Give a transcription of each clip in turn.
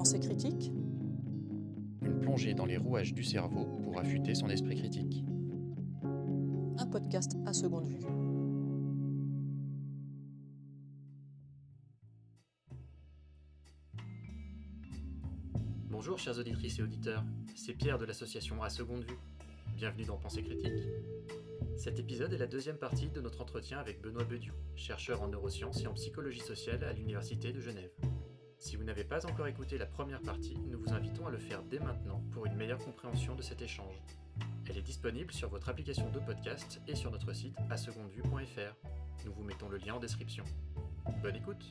Pensée critique, Une plongée dans les rouages du cerveau pour affûter son esprit critique. un podcast à seconde vue. Bonjour chères auditrices et auditeurs, c'est Pierre de l'association À Seconde Vue. Bienvenue dans Pensée critique. Cet épisode est la deuxième partie de notre entretien avec Benoît Bediou, chercheur en neurosciences et en psychologie sociale à l'Université de Genève. Si vous n'avez pas encore écouté la première partie, nous vous invitons à le faire dès maintenant pour une meilleure compréhension de cet échange. Elle est disponible sur votre application de podcast et sur notre site asecondevue.fr. Nous vous mettons le lien en description. Bonne écoute!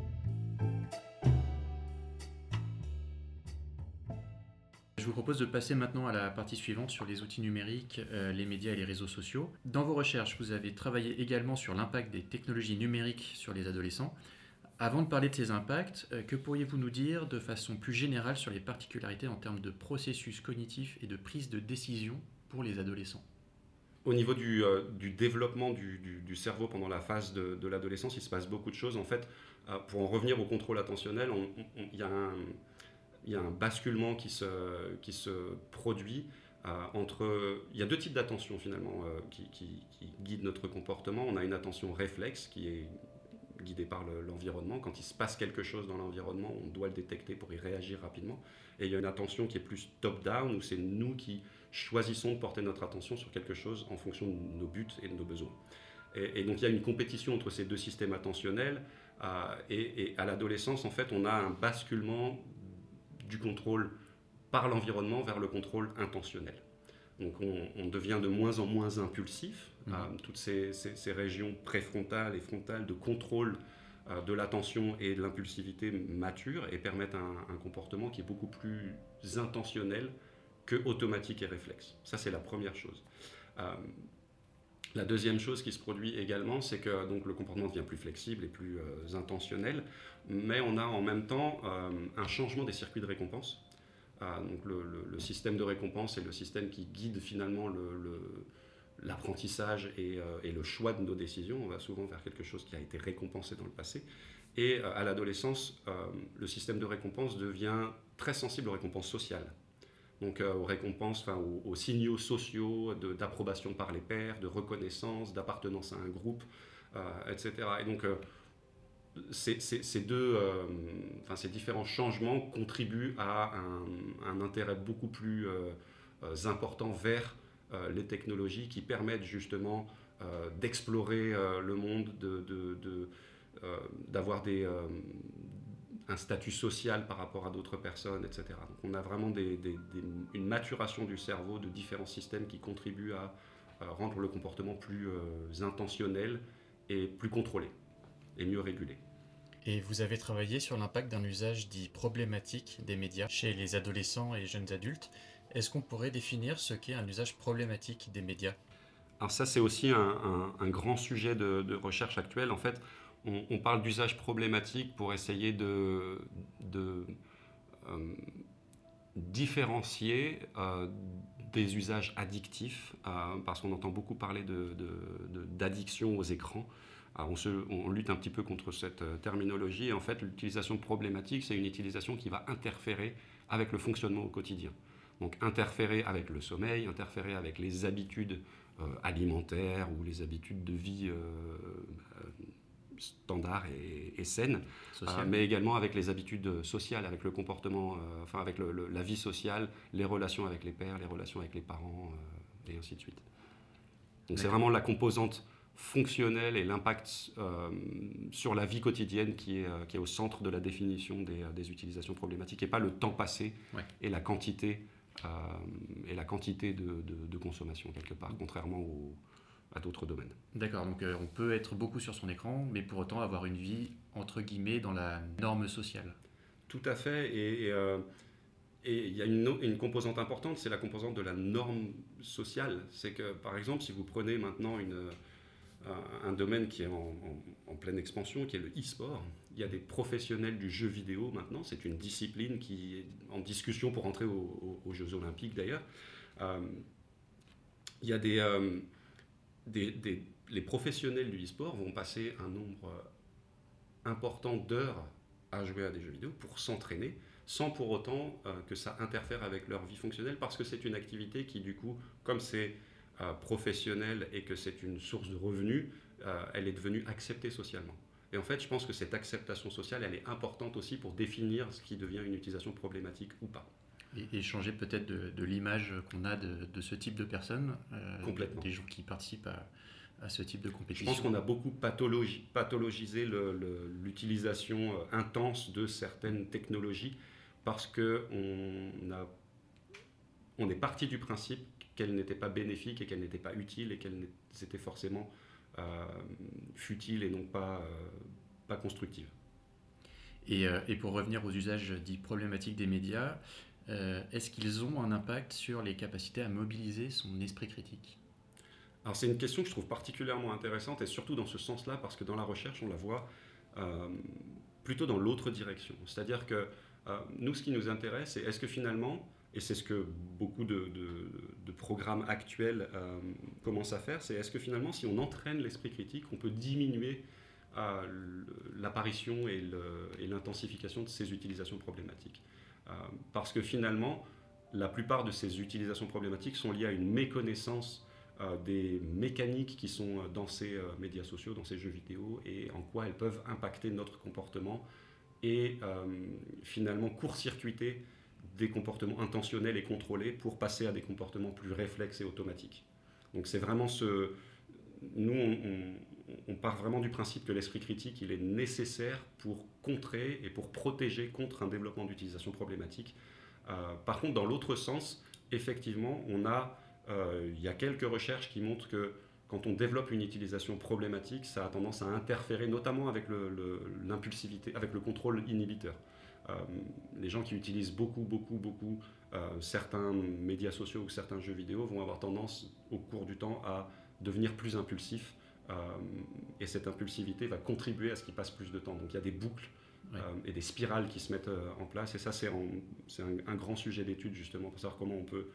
Je vous propose de passer maintenant à la partie suivante sur les outils numériques, les médias et les réseaux sociaux. Dans vos recherches, vous avez travaillé également sur l'impact des technologies numériques sur les adolescents. Avant de parler de ces impacts, que pourriez-vous nous dire de façon plus générale sur les particularités en termes de processus cognitifs et de prise de décision pour les adolescents ? Au niveau du développement du cerveau pendant la phase de l'adolescence, il se passe beaucoup de choses. En fait, pour en revenir au contrôle attentionnel, il y a un basculement qui se produit entre... Il y a deux types d'attention finalement qui guident notre comportement. On a une attention réflexe qui est guidée par l'environnement. Quand il se passe quelque chose dans l'environnement, on doit le détecter pour y réagir rapidement. Et il y a une attention qui est plus top-down, où c'est nous qui choisissons de porter notre attention sur quelque chose en fonction de nos buts et de nos besoins. Et donc il y a une compétition entre ces deux systèmes attentionnels. Et à l'adolescence, en fait, on a un basculement du contrôle par l'environnement vers le contrôle intentionnel. Donc on devient de moins en moins impulsif. Toutes ces régions préfrontales et frontales de contrôle de l'attention et de l'impulsivité maturent et permettent un comportement qui est beaucoup plus intentionnel que automatique et réflexe. Ça, c'est la première chose. La deuxième chose qui se produit également, c'est que donc, le comportement devient plus flexible et plus intentionnel, mais on a en même temps un changement des circuits de récompense. Donc le système de récompense est le système qui guide finalement l'apprentissage et le choix de nos décisions. On va souvent vers quelque chose qui a été récompensé dans le passé. Et à l'adolescence, le système de récompense devient très sensible aux récompenses sociales. Donc aux récompenses, aux signaux sociaux d'approbation par les pairs, de reconnaissance, d'appartenance à un groupe, etc. Et donc ces différents changements contribuent à un intérêt beaucoup plus important vers les technologies qui permettent justement d'explorer le monde, d'avoir un statut social par rapport à d'autres personnes, etc. Donc on a vraiment une maturation du cerveau de différents systèmes qui contribuent à rendre le comportement plus intentionnel et plus contrôlé et mieux régulé. Et vous avez travaillé sur l'impact d'un usage dit problématique des médias chez les adolescents et jeunes adultes. Est-ce qu'on pourrait définir ce qu'est un usage problématique des médias ? Alors ça, c'est aussi un grand sujet de recherche actuelle. En fait, on parle d'usage problématique pour essayer de différencier des usages addictifs, parce qu'on entend beaucoup parler d'addiction aux écrans. Alors on lutte un petit peu contre cette terminologie. Et en fait, l'utilisation problématique, c'est une utilisation qui va interférer avec le fonctionnement au quotidien. Donc interférer avec le sommeil, interférer avec les habitudes alimentaires ou les habitudes de vie standards et saines, mais également avec les habitudes sociales, avec le comportement, avec la vie sociale, les relations avec les pairs, les relations avec les parents, et ainsi de suite. Donc c'est vraiment la composante fonctionnelle et l'impact sur la vie quotidienne qui est au centre de la définition des utilisations problématiques, et pas le temps passé et la quantité de consommation quelque part, contrairement à d'autres domaines. D'accord, donc on peut être beaucoup sur son écran, mais pour autant avoir une vie, entre guillemets, dans la norme sociale. Tout à fait, et il y a une composante importante, c'est la composante de la norme sociale. C'est que, par exemple, si vous prenez maintenant un domaine qui est en pleine expansion, qui est le e-sport, il y a des professionnels du jeu vidéo maintenant, c'est une discipline qui est en discussion pour entrer aux Jeux Olympiques d'ailleurs. Il y a les professionnels du e-sport vont passer un nombre important d'heures à jouer à des jeux vidéo pour s'entraîner, sans pour autant que ça interfère avec leur vie fonctionnelle, parce que c'est une activité qui, du coup, comme c'est professionnel et que c'est une source de revenus, elle est devenue acceptée socialement. Et en fait, je pense que cette acceptation sociale, elle est importante aussi pour définir ce qui devient une utilisation problématique ou pas. Et changer peut-être de l'image qu'on a de ce type de personnes, Complètement. des gens qui participent à ce type de Je compétition. pense qu'on a beaucoup pathologisé l'utilisation intense de certaines technologies parce qu'on est parti du principe qu'elles n'étaient pas bénéfiques et qu'elles n'étaient pas utiles et qu'elles étaient forcément futiles et non pas constructives. Et pour revenir aux usages dits problématiques des médias, est-ce qu'ils ont un impact sur les capacités à mobiliser son esprit critique ? Alors c'est une question que je trouve particulièrement intéressante et surtout dans ce sens-là parce que dans la recherche on la voit plutôt dans l'autre direction. C'est-à-dire que nous ce qui nous intéresse c'est est-ce que finalement, et c'est ce que beaucoup de programmes actuels commencent à faire, c'est est-ce que finalement si on entraîne l'esprit critique on peut diminuer l'apparition et l'intensification de ces utilisations problématiques. Parce que finalement la plupart de ces utilisations problématiques sont liées à une méconnaissance des mécaniques qui sont dans ces médias sociaux, dans ces jeux vidéo et en quoi elles peuvent impacter notre comportement et finalement court-circuiter des comportements intentionnels et contrôlés pour passer à des comportements plus réflexes et automatiques. Donc c'est vraiment nous on part vraiment du principe que l'esprit critique il est nécessaire pour contrer et pour protéger contre un développement d'utilisation problématique. Par contre dans l'autre sens, effectivement il y a quelques recherches qui montrent que quand on développe une utilisation problématique, ça a tendance à interférer notamment avec l'impulsivité, avec le contrôle inhibiteur. Les gens qui utilisent beaucoup certains médias sociaux ou certains jeux vidéo vont avoir tendance au cours du temps à devenir plus impulsifs et cette impulsivité va contribuer à ce qu'ils passent plus de temps. Donc il y a des boucles et des spirales qui se mettent en place et ça c'est un grand sujet d'étude justement pour savoir comment on peut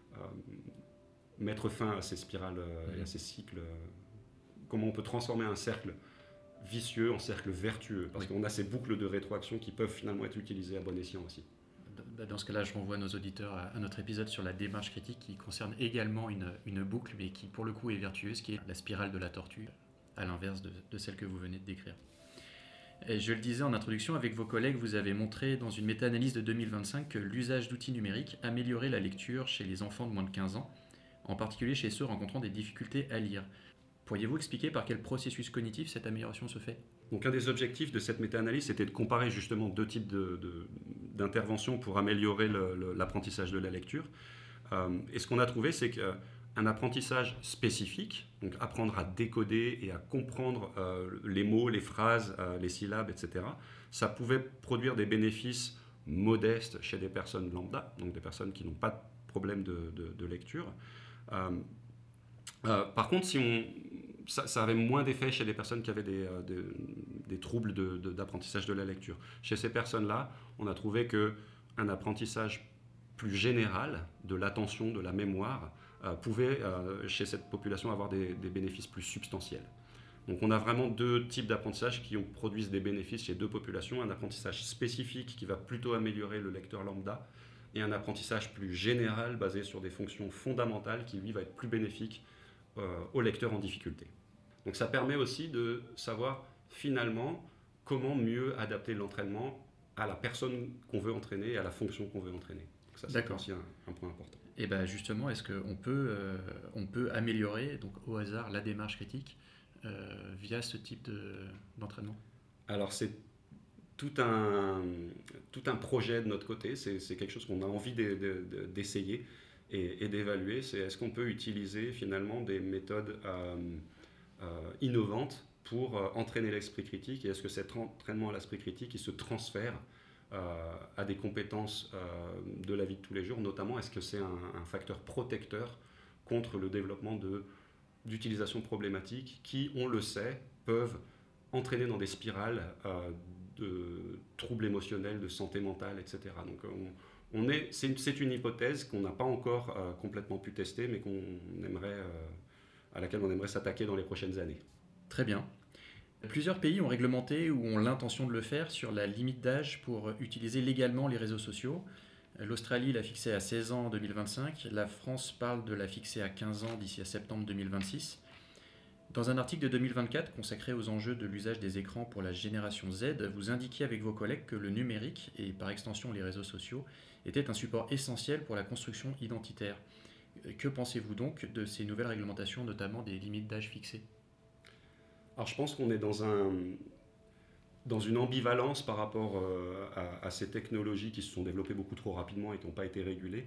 mettre fin à ces spirales et à ces cycles, comment on peut transformer un cercle vicieux en cercle vertueux, parce qu'on a ces boucles de rétroaction qui peuvent finalement être utilisées à bon escient aussi. Dans ce cas-là, je renvoie nos auditeurs à notre épisode sur la démarche critique qui concerne également une boucle, mais qui pour le coup est vertueuse, qui est la spirale de la tortue, à l'inverse de celle que vous venez de décrire. Et je le disais en introduction, avec vos collègues, vous avez montré dans une méta-analyse de 2025 que l'usage d'outils numériques améliorait la lecture chez les enfants de moins de 15 ans, en particulier chez ceux rencontrant des difficultés à lire. Pourriez-vous expliquer par quel processus cognitif cette amélioration se fait ? Donc un des objectifs de cette méta-analyse, c'était de comparer justement deux types d'interventions pour améliorer l'apprentissage de la lecture. Et ce qu'on a trouvé, c'est qu'un apprentissage spécifique, donc apprendre à décoder et à comprendre les mots, les phrases, les syllabes, etc., ça pouvait produire des bénéfices modestes chez des personnes lambda, donc des personnes qui n'ont pas de problème de lecture. Par contre, ça avait moins d'effet chez les personnes qui avaient des troubles d'apprentissage de la lecture. Chez ces personnes-là, on a trouvé qu'un apprentissage plus général de l'attention, de la mémoire, pouvait, chez cette population, avoir des bénéfices plus substantiels. Donc on a vraiment deux types d'apprentissage qui produisent des bénéfices chez deux populations. Un apprentissage spécifique qui va plutôt améliorer le lecteur lambda et un apprentissage plus général basé sur des fonctions fondamentales qui, lui, va être plus bénéfique au lecteur en difficulté. Donc ça permet aussi de savoir finalement comment mieux adapter l'entraînement à la personne qu'on veut entraîner et à la fonction qu'on veut entraîner. Donc ça c'est aussi un point important. Et bien justement, est-ce qu'on peut améliorer donc, au hasard la démarche critique via ce type d'entraînement ? Alors c'est tout un projet de notre côté, c'est quelque chose qu'on a envie d'essayer et d'évaluer, c'est est-ce qu'on peut utiliser finalement des méthodes innovantes pour entraîner l'esprit critique et est-ce que cet entraînement à l'esprit critique il se transfère à des compétences de la vie de tous les jours, notamment est-ce que c'est un facteur protecteur contre le développement d'utilisations problématiques qui, on le sait, peuvent entraîner dans des spirales de troubles émotionnels, de santé mentale, etc. Donc c'est une hypothèse qu'on n'a pas encore complètement pu tester, mais à laquelle on aimerait s'attaquer dans les prochaines années. Très bien. Plusieurs pays ont réglementé ou ont l'intention de le faire sur la limite d'âge pour utiliser légalement les réseaux sociaux. L'Australie l'a fixée à 16 ans en 2025. La France parle de la fixer à 15 ans d'ici à septembre 2026. Dans un article de 2024 consacré aux enjeux de l'usage des écrans pour la génération Z, vous indiquiez avec vos collègues que le numérique, et par extension les réseaux sociaux, était un support essentiel pour la construction identitaire. Que pensez-vous donc de ces nouvelles réglementations, notamment des limites d'âge fixées ? Alors je pense qu'on est dans une ambivalence par rapport à ces technologies qui se sont développées beaucoup trop rapidement et qui n'ont pas été régulées.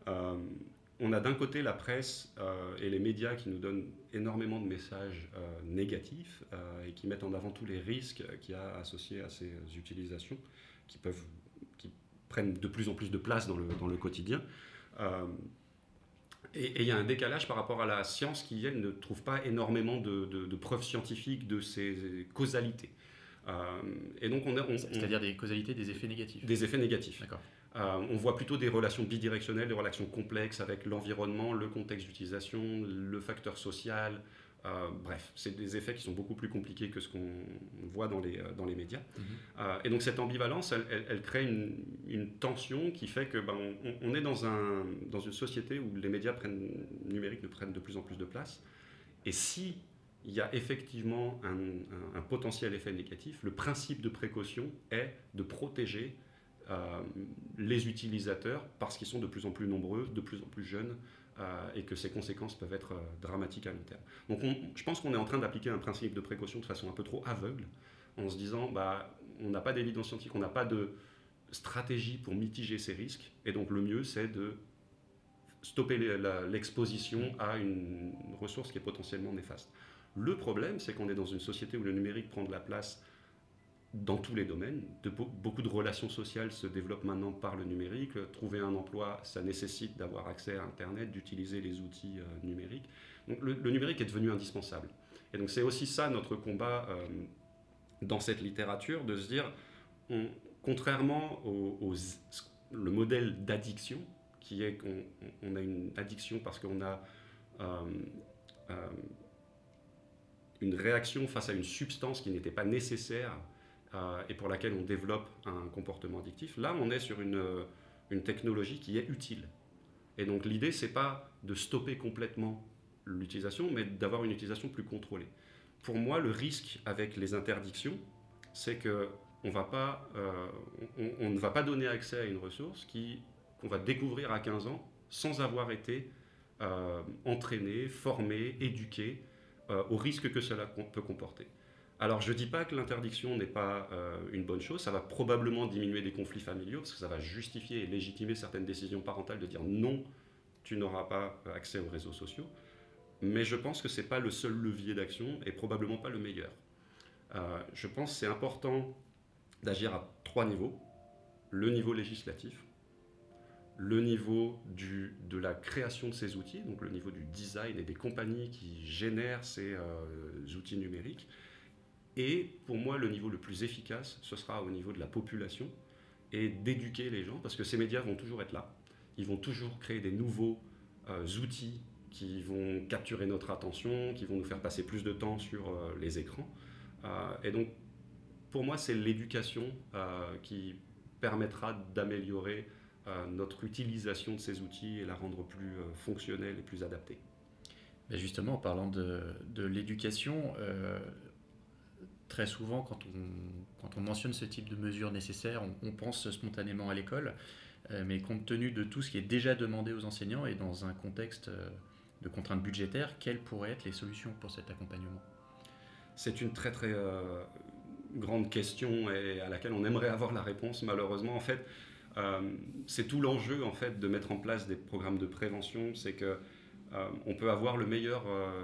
On a d'un côté la presse et les médias qui nous donnent énormément de messages négatifs et qui mettent en avant tous les risques qu'il y a associés à ces utilisations qui prennent de plus en plus de place dans le quotidien. Et il y a un décalage par rapport à la science qui, elle, ne trouve pas énormément de preuves scientifiques de ces causalités. Et donc c'est-à-dire des causalités, des effets négatifs. Des effets négatifs. D'accord. On voit plutôt des relations bidirectionnelles, des relations complexes avec l'environnement, le contexte d'utilisation, le facteur social. Bref, c'est des effets qui sont beaucoup plus compliqués que ce qu'on voit dans les médias. Et donc cette ambivalence, elle crée une tension qui fait que on est dans une société où les médias numériques prennent de plus en plus de place. Et si il y a effectivement un potentiel effet négatif, le principe de précaution est de protéger les utilisateurs parce qu'ils sont de plus en plus nombreux, de plus en plus jeunes et que ces conséquences peuvent être dramatiques à long terme. Donc je pense qu'on est en train d'appliquer un principe de précaution de façon un peu trop aveugle en se disant on n'a pas d'évidence scientifique, on n'a pas de stratégie pour mitiger ces risques et donc le mieux c'est de stopper l'exposition à une ressource qui est potentiellement néfaste. Le problème c'est qu'on est dans une société où le numérique prend de la place dans tous les domaines. Beaucoup de relations sociales se développent maintenant par le numérique. Trouver un emploi, ça nécessite d'avoir accès à Internet, d'utiliser les outils numériques. Donc le numérique est devenu indispensable. Et donc c'est aussi ça notre combat dans cette littérature, de se dire, contrairement le modèle d'addiction, qui est qu'on a une addiction parce qu'on a une réaction face à une substance qui n'était pas nécessaire et pour laquelle on développe un comportement addictif. Là, on est sur une technologie qui est utile. Et donc l'idée, c'est pas de stopper complètement l'utilisation, mais d'avoir une utilisation plus contrôlée. Pour moi, le risque avec les interdictions, c'est qu'on ne va pas donner accès à une ressource qu'on va découvrir à 15 ans sans avoir été entraîné, formé, éduqué au risque que cela peut comporter. Alors, je ne dis pas que l'interdiction n'est pas une bonne chose, ça va probablement diminuer des conflits familiaux, parce que ça va justifier et légitimer certaines décisions parentales de dire non, tu n'auras pas accès aux réseaux sociaux. Mais je pense que ce n'est pas le seul levier d'action et probablement pas le meilleur. Je pense que c'est important d'agir à 3 niveaux. Le niveau législatif, le niveau de la création de ces outils, donc le niveau du design et des compagnies qui génèrent ces outils numériques. Et pour moi, le niveau le plus efficace, ce sera au niveau de la population et d'éduquer les gens, parce que ces médias vont toujours être là. Ils vont toujours créer des nouveaux outils qui vont capturer notre attention, qui vont nous faire passer plus de temps sur les écrans. Et donc, pour moi, c'est l'éducation qui permettra d'améliorer notre utilisation de ces outils et la rendre plus fonctionnelle et plus adaptée. Ben justement, en parlant de l'éducation, très souvent, quand on mentionne ce type de mesures nécessaires, on pense spontanément à l'école, mais compte tenu de tout ce qui est déjà demandé aux enseignants et dans un contexte de contraintes budgétaires, quelles pourraient être les solutions pour cet accompagnement ? C'est une très très grande question et à laquelle on aimerait avoir la réponse. Malheureusement, en fait, c'est tout l'enjeu en fait de mettre en place des programmes de prévention. C'est que on peut avoir le meilleur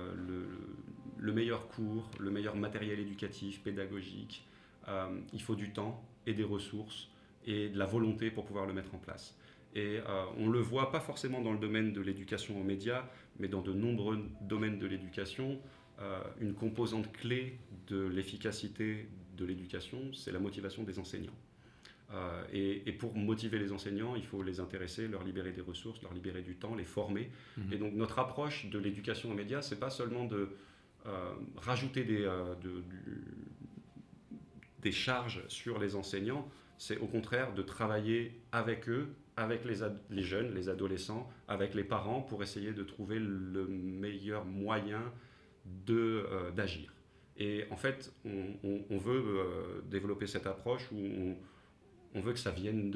cours, le meilleur matériel éducatif, pédagogique. Il faut du temps et des ressources et de la volonté pour pouvoir le mettre en place. Et on le voit pas forcément dans le domaine de l'éducation aux médias, mais dans de nombreux domaines de l'éducation. Une composante clé de l'efficacité de l'éducation, c'est la motivation des enseignants. Et pour motiver les enseignants, il faut les intéresser, leur libérer des ressources, leur libérer du temps, les former. Et donc notre approche de l'éducation aux médias, c'est pas seulement de rajouter des charges sur les enseignants, c'est au contraire de travailler avec eux, avec les jeunes, les adolescents, avec les parents, pour essayer de trouver le meilleur moyen d'agir. Et en fait, on veut développer cette approche où on veut que ça vienne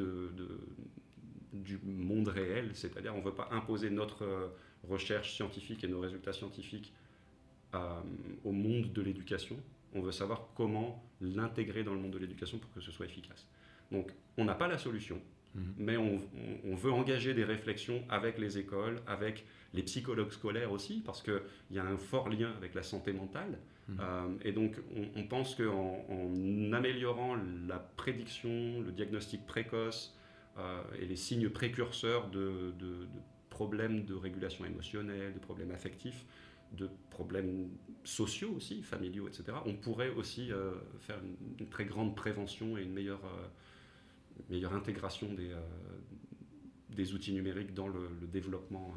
du monde réel, c'est-à-dire on ne veut pas imposer notre recherche scientifique et nos résultats scientifiques au monde de l'éducation. On veut savoir comment l'intégrer dans le monde de l'éducation pour que ce soit efficace. Donc, on n'a pas la solution, mais on veut engager des réflexions avec les écoles, avec les psychologues scolaires aussi, parce qu'il y a un fort lien avec la santé mentale. Et donc, on pense qu'en améliorant la prédiction, le diagnostic précoce et les signes précurseurs de problèmes de régulation émotionnelle, de problèmes affectifs, de problèmes sociaux aussi, familiaux, etc., on pourrait aussi faire une très grande prévention et une meilleure intégration des outils numériques dans le développement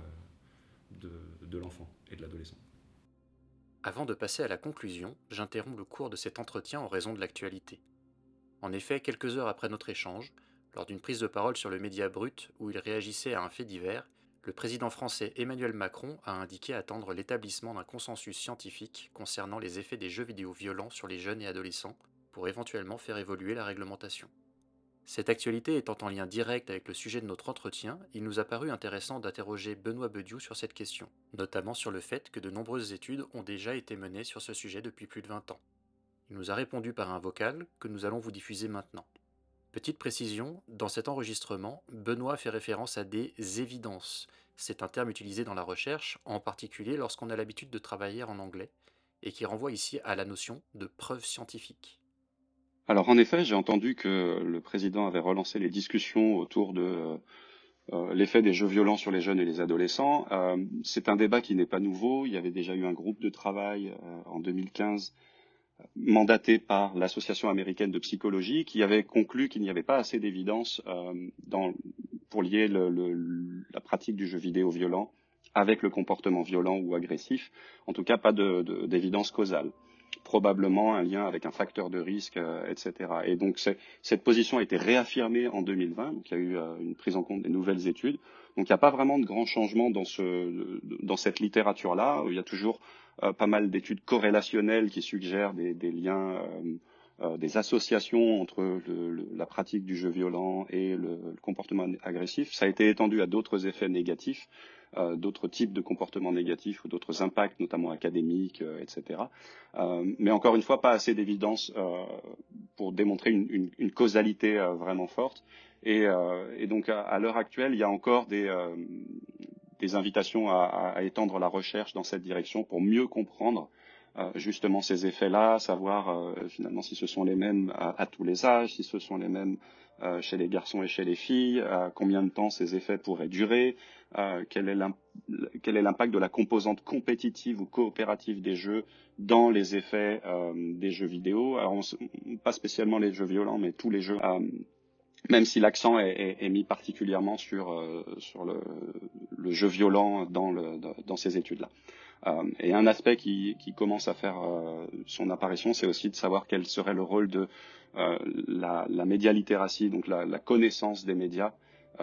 de l'enfant et de l'adolescent. Avant de passer à la conclusion, j'interromps le cours de cet entretien en raison de l'actualité. En effet, quelques heures après notre échange, lors d'une prise de parole sur le Média Brut où il réagissait à un fait divers, le président français Emmanuel Macron a indiqué attendre l'établissement d'un consensus scientifique concernant les effets des jeux vidéo violents sur les jeunes et adolescents pour éventuellement faire évoluer la réglementation. Cette actualité étant en lien direct avec le sujet de notre entretien, il nous a paru intéressant d'interroger Benoît Bediou sur cette question, notamment sur le fait que de nombreuses études ont déjà été menées sur ce sujet depuis plus de 20 ans. Il nous a répondu par un vocal que nous allons vous diffuser maintenant. Petite précision, dans cet enregistrement, Benoît fait référence à des évidences. C'est un terme utilisé dans la recherche, en particulier lorsqu'on a l'habitude de travailler en anglais, et qui renvoie ici à la notion de preuve scientifique. Alors en effet, j'ai entendu que le président avait relancé les discussions autour de l'effet des jeux violents sur les jeunes et les adolescents. C'est un débat qui n'est pas nouveau. Il y avait déjà eu un groupe de travail en 2015 mandaté par l'Association américaine de psychologie qui avait conclu qu'il n'y avait pas assez d'évidence pour lier la pratique du jeu vidéo violent avec le comportement violent ou agressif. En tout cas, pas d'évidence causale. Probablement un lien avec un facteur de risque, etc. Et donc cette position a été réaffirmée en 2020, donc il y a eu une prise en compte des nouvelles études. Donc il n'y a pas vraiment de grands changements dans cette littérature-là. Il y a toujours pas mal d'études corrélationnelles qui suggèrent des liens, des associations entre la pratique du jeu violent et le comportement agressif. Ça a été étendu à d'autres effets négatifs, d'autres types de comportements négatifs ou d'autres impacts, notamment académiques, etc. Mais encore une fois, pas assez d'évidence pour démontrer une causalité vraiment forte. Et donc, à l'heure actuelle, il y a encore des invitations à étendre la recherche dans cette direction pour mieux comprendre justement ces effets-là, savoir finalement si ce sont les mêmes à tous les âges, si ce sont les mêmes chez les garçons et chez les filles, combien de temps ces effets pourraient durer, quel est l'impact de la composante compétitive ou coopérative des jeux dans les effets des jeux vidéo. Alors, pas spécialement les jeux violents, mais tous les jeux, même si l'accent est mis particulièrement sur le jeu violent dans ces études-là. Et un aspect qui commence à faire son apparition, c'est aussi de savoir quel serait le rôle de la médialittératie, donc la connaissance des médias,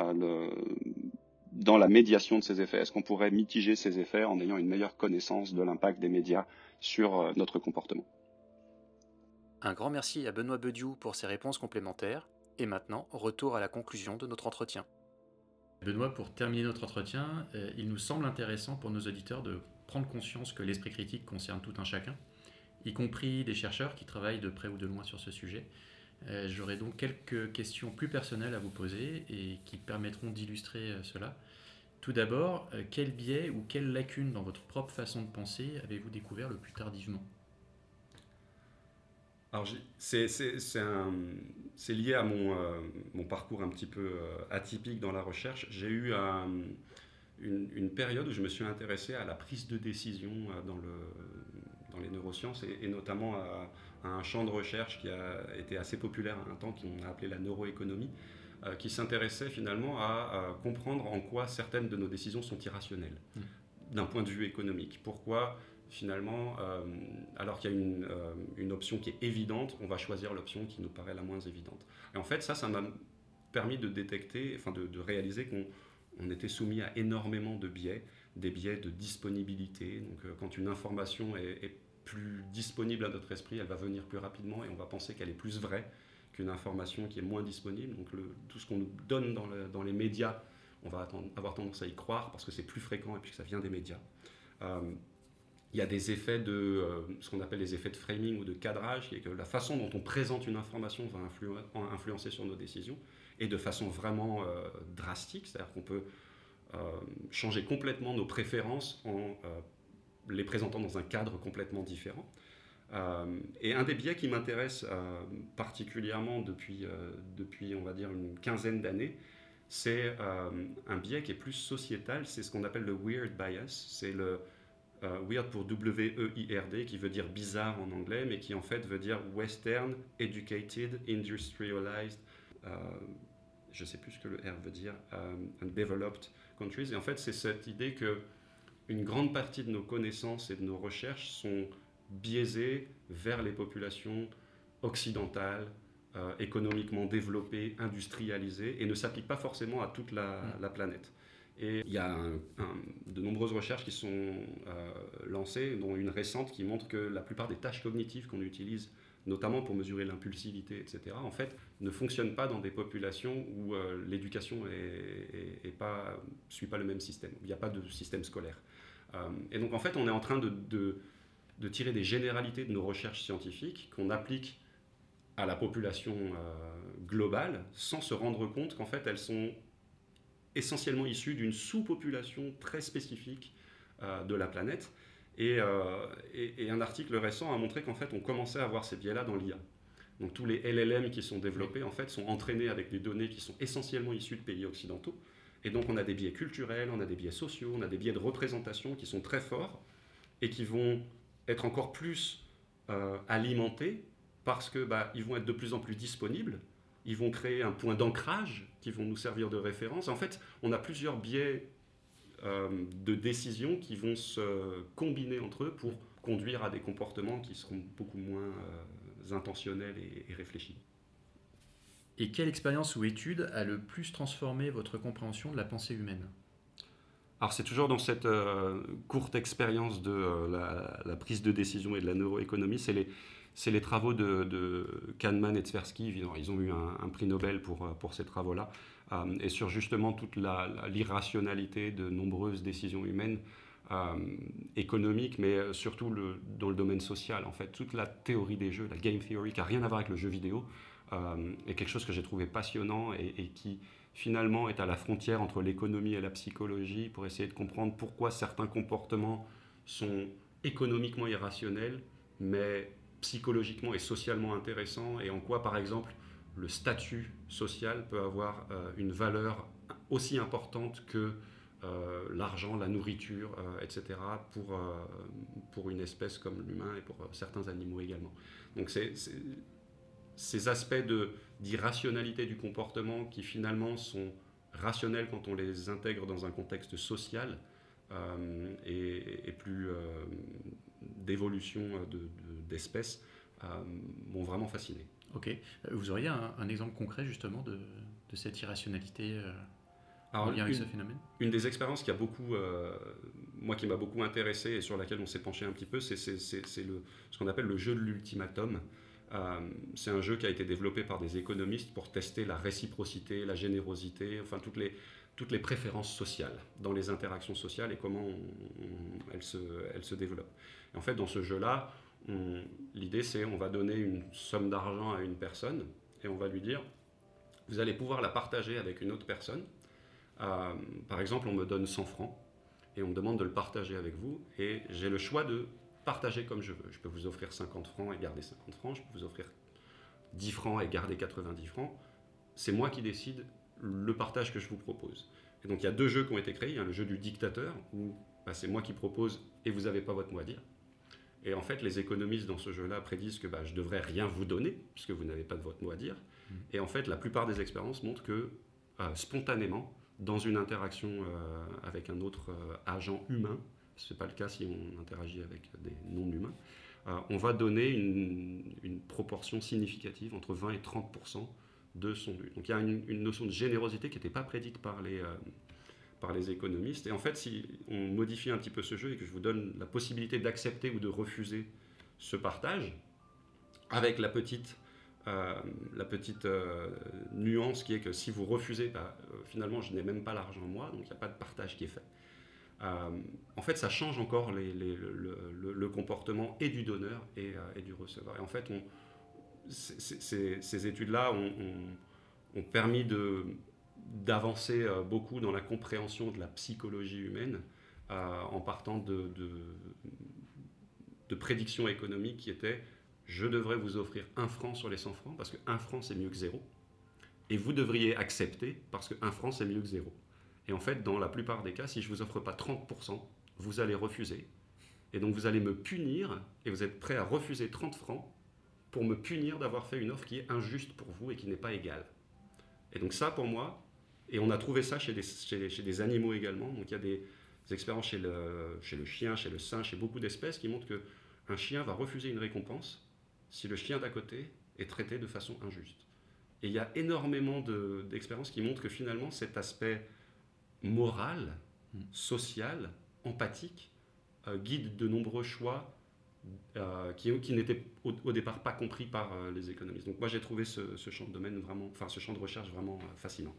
dans la médiation de ces effets. Est-ce qu'on pourrait mitiger ces effets en ayant une meilleure connaissance de l'impact des médias sur notre comportement ? Un grand merci à Benoît Bediou pour ses réponses complémentaires. Et maintenant, retour à la conclusion de notre entretien. Benoît, pour terminer notre entretien, il nous semble intéressant pour nos auditeurs de prendre conscience que l'esprit critique concerne tout un chacun, y compris des chercheurs qui travaillent de près ou de loin sur ce sujet. J'aurais donc quelques questions plus personnelles à vous poser et qui permettront d'illustrer cela. Tout d'abord, quel biais ou quelle lacune dans votre propre façon de penser avez-vous découvert le plus tardivement ? Alors, c'est lié à mon parcours un petit peu atypique dans la recherche. J'ai eu une période où je me suis intéressé à la prise de décision dans les neurosciences et notamment à un champ de recherche qui a été assez populaire à un temps, qu'on a appelé la neuroéconomie, qui s'intéressait finalement à comprendre en quoi certaines de nos décisions sont irrationnelles d'un point de vue économique. Pourquoi finalement, alors qu'il y a une option qui est évidente, on va choisir l'option qui nous paraît la moins évidente. Et en fait, ça m'a permis de détecter, enfin de réaliser qu'on était soumis à énormément de biais, des biais de disponibilité. Donc quand une information est plus disponible à notre esprit, elle va venir plus rapidement et on va penser qu'elle est plus vraie qu'une information qui est moins disponible. Donc tout ce qu'on nous donne dans les médias, on va avoir tendance à y croire parce que c'est plus fréquent et puis que ça vient des médias. Il y a des effets ce qu'on appelle les effets de framing ou de cadrage, qui est que la façon dont on présente une information va influencer sur nos décisions, et de façon vraiment drastique, c'est-à-dire qu'on peut changer complètement nos préférences en les présentant dans un cadre complètement différent. Et un des biais qui m'intéresse particulièrement depuis, on va dire, une quinzaine d'années, c'est un biais qui est plus sociétal, c'est ce qu'on appelle le weird bias, c'est le weird pour W-E-I-R-D, qui veut dire bizarre en anglais, mais qui en fait veut dire Western, Educated, Industrialized, je ne sais plus ce que le R veut dire, and Developed Countries. Et en fait, c'est cette idée qu'une grande partie de nos connaissances et de nos recherches sont biaisées vers les populations occidentales, économiquement développées, industrialisées, et ne s'appliquent pas forcément à toute la planète. Et il y a de nombreuses recherches qui sont lancées, dont une récente qui montre que la plupart des tâches cognitives qu'on utilise, notamment pour mesurer l'impulsivité, etc., en fait, ne fonctionnent pas dans des populations où l'éducation suit pas le même système. Il n'y a pas de système scolaire. Et donc, en fait, on est en train de tirer des généralités de nos recherches scientifiques qu'on applique à la population globale sans se rendre compte qu'en fait, elles sont essentiellement issues d'une sous-population très spécifique de la planète. Et un article récent a montré qu'en fait, on commençait à avoir ces biais-là dans l'IA. Donc tous les LLM qui sont développés, en fait, sont entraînés avec des données qui sont essentiellement issues de pays occidentaux. Et donc on a des biais culturels, on a des biais sociaux, on a des biais de représentation qui sont très forts et qui vont être encore plus alimentés parce que ils vont être de plus en plus disponibles. Ils vont créer un point d'ancrage qui vont nous servir de référence. En fait, on a plusieurs biais de décision qui vont se combiner entre eux pour conduire à des comportements qui seront beaucoup moins intentionnels et réfléchis. Et quelle expérience ou étude a le plus transformé votre compréhension de la pensée humaine ? Alors c'est toujours dans cette courte expérience de la prise de décision et de la neuroéconomie, c'est les travaux de Kahneman et Tversky. Ils ont eu un prix Nobel pour ces travaux-là, et sur justement toute l'irrationalité de nombreuses décisions humaines, économiques, mais surtout dans le domaine social. En fait, toute la théorie des jeux, la game theory, qui n'a rien à voir avec le jeu vidéo, est quelque chose que j'ai trouvé passionnant et qui finalement est à la frontière entre l'économie et la psychologie pour essayer de comprendre pourquoi certains comportements sont économiquement irrationnels, mais psychologiquement et socialement intéressants, et en quoi, par exemple, le statut social peut avoir une valeur aussi importante que l'argent, la nourriture, etc., pour une espèce comme l'humain et pour certains animaux également. Donc ces aspects d'irrationalité du comportement qui finalement sont rationnels quand on les intègre dans un contexte social et plus d'évolution d'espèces m'ont vraiment fasciné. Ok. Vous auriez un exemple concret justement de cette irrationalité en lien avec ce phénomène ? Une des expériences qui m'a beaucoup intéressé et sur laquelle on s'est penché un petit peu, c'est ce qu'on appelle le jeu de l'ultimatum. C'est un jeu qui a été développé par des économistes pour tester la réciprocité, la générosité, enfin toutes les préférences sociales dans les interactions sociales et comment elles se développent. Et en fait, dans ce jeu-là, l'idée c'est on va donner une somme d'argent à une personne et on va lui dire vous allez pouvoir la partager avec une autre personne. Par exemple, on me donne 100 francs et on me demande de le partager avec vous et j'ai le choix de partager comme je veux. Je peux vous offrir 50 francs et garder 50 francs, je peux vous offrir 10 francs et garder 90 francs. C'est moi qui décide le partage que je vous propose. Et donc il y a deux jeux qui ont été créés. Il y a le jeu du dictateur où c'est moi qui propose et vous n'avez pas votre mot à dire. Et en fait, les économistes dans ce jeu-là prédisent que je ne devrais rien vous donner puisque vous n'avez pas de votre mot à dire. Et en fait, la plupart des expériences montrent que spontanément, dans une interaction avec un autre agent humain, ce n'est pas le cas si on interagit avec des non-humains, on va donner une proportion significative entre 20 et 30% de son dû. Donc il y a une notion de générosité qui n'était pas prédite par les économistes. Et en fait, si on modifie un petit peu ce jeu et que je vous donne la possibilité d'accepter ou de refuser ce partage, avec la petite nuance qui est que si vous refusez, finalement je n'ai même pas l'argent moi, donc il n'y a pas de partage qui est fait. En fait, ça change encore le comportement et du donneur et du receveur. Et en fait, ces études-là ont permis d'avancer beaucoup dans la compréhension de la psychologie humaine en partant de prédictions économiques qui étaient: je devrais vous offrir 1 franc sur les 100 francs parce que 1 franc c'est mieux que 0, et vous devriez accepter parce que 1 franc c'est mieux que 0. Et en fait, dans la plupart des cas, si je ne vous offre pas 30%, vous allez refuser. Et donc vous allez me punir, et vous êtes prêt à refuser 30 francs pour me punir d'avoir fait une offre qui est injuste pour vous et qui n'est pas égale. Et donc ça, pour moi, et on a trouvé ça chez des animaux également, donc il y a des expériences chez le chien, chez le singe, chez beaucoup d'espèces qui montrent qu'un chien va refuser une récompense si le chien d'à côté est traité de façon injuste. Et il y a énormément d'expériences qui montrent que finalement cet aspect moral, social, empathique, guide de nombreux choix qui n'étaient au départ pas compris par les économistes. Donc moi j'ai trouvé ce champ de recherche vraiment fascinant.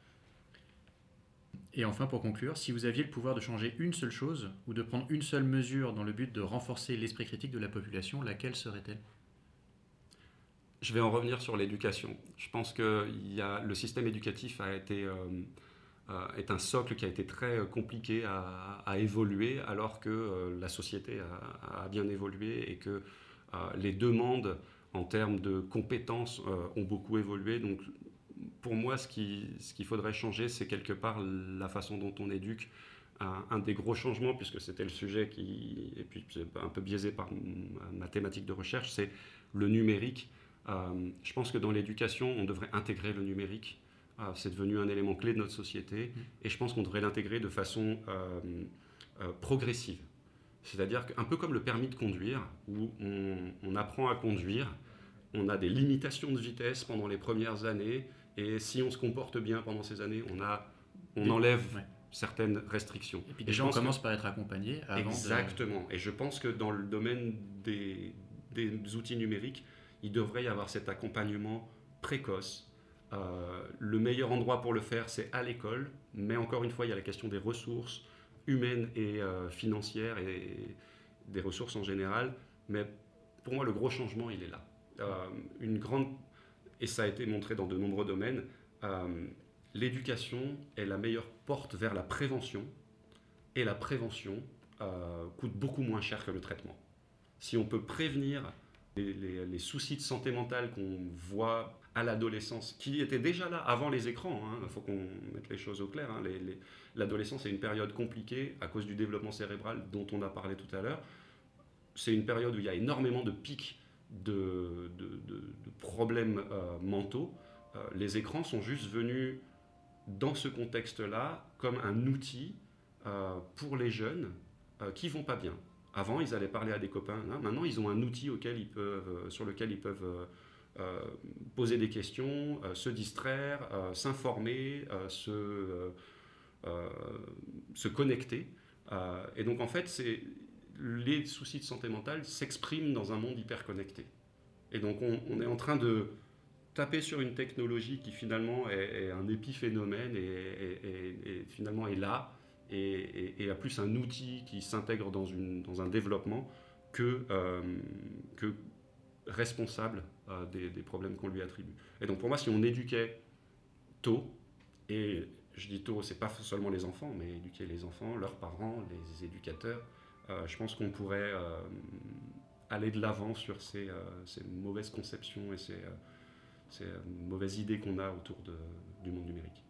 Et enfin, pour conclure, si vous aviez le pouvoir de changer une seule chose ou de prendre une seule mesure dans le but de renforcer l'esprit critique de la population, laquelle serait-elle ? Je vais en revenir sur l'éducation. Je pense que le système éducatif est un socle qui a été très compliqué à évoluer, alors que la société a bien évolué et que les demandes en termes de compétences ont beaucoup évolué. Donc pour moi, ce qu'il faudrait changer, c'est quelque part la façon dont on éduque. Un des gros changements, puisque c'était le sujet et puis c'est un peu biaisé par ma thématique de recherche, c'est le numérique. Je pense que dans l'éducation, on devrait intégrer le numérique. C'est devenu un élément clé de notre société, et je pense qu'on devrait l'intégrer de façon progressive. C'est-à-dire qu'un peu comme le permis de conduire, où on apprend à conduire, on a des limitations de vitesse pendant les premières années, et si on se comporte bien pendant ces années, on enlève certaines restrictions. Et puis déjà, on commence par être accompagné avant. Exactement. Et je pense que dans le domaine des outils numériques, il devrait y avoir cet accompagnement précoce. Le meilleur endroit pour le faire, c'est à l'école, mais encore une fois, il y a la question des ressources humaines et financières et des ressources en général. Mais pour moi, le gros changement, il est là. Et ça a été montré dans de nombreux domaines, l'éducation est la meilleure porte vers la prévention, et la prévention coûte beaucoup moins cher que le traitement. Si on peut prévenir les soucis de santé mentale qu'on voit à l'adolescence, qui étaient déjà là avant les écrans, il faut qu'on mette les choses au clair. L'adolescence est une période compliquée à cause du développement cérébral dont on a parlé tout à l'heure. C'est une période où il y a énormément de pics de problèmes mentaux. Les écrans sont juste venus dans ce contexte-là comme un outil pour les jeunes qui vont pas bien. Avant, ils allaient parler à des copains. Maintenant, ils ont un outil sur lequel ils peuvent poser des questions, se distraire, s'informer, se connecter. Et donc, en fait, les soucis de santé mentale s'expriment dans un monde hyper connecté. Et donc, on est en train de taper sur une technologie qui finalement est un épiphénomène et finalement est là. Et a plus un outil qui s'intègre dans un développement que responsable des problèmes qu'on lui attribue. Et donc pour moi, si on éduquait tôt, et je dis tôt, c'est pas seulement les enfants, mais éduquer les enfants, leurs parents, les éducateurs, je pense qu'on pourrait aller de l'avant sur ces mauvaises conceptions et ces mauvaises idées qu'on a autour du monde numérique.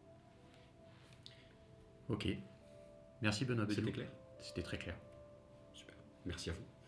Ok. Merci Benoît Bédiou. C'était clair ? C'était très clair. Super. Merci à vous.